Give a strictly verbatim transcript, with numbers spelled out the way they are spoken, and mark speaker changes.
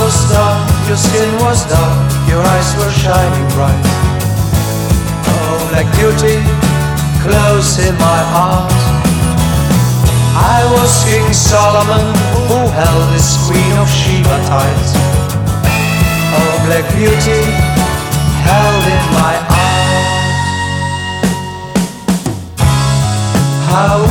Speaker 1: was dark, your skin was dark, your eyes were shining bright. Oh, Black Beauty, close in my heart. I was King Solomon, who held his Queen of Sheba tight. Oh, Black Beauty, held in my arms. How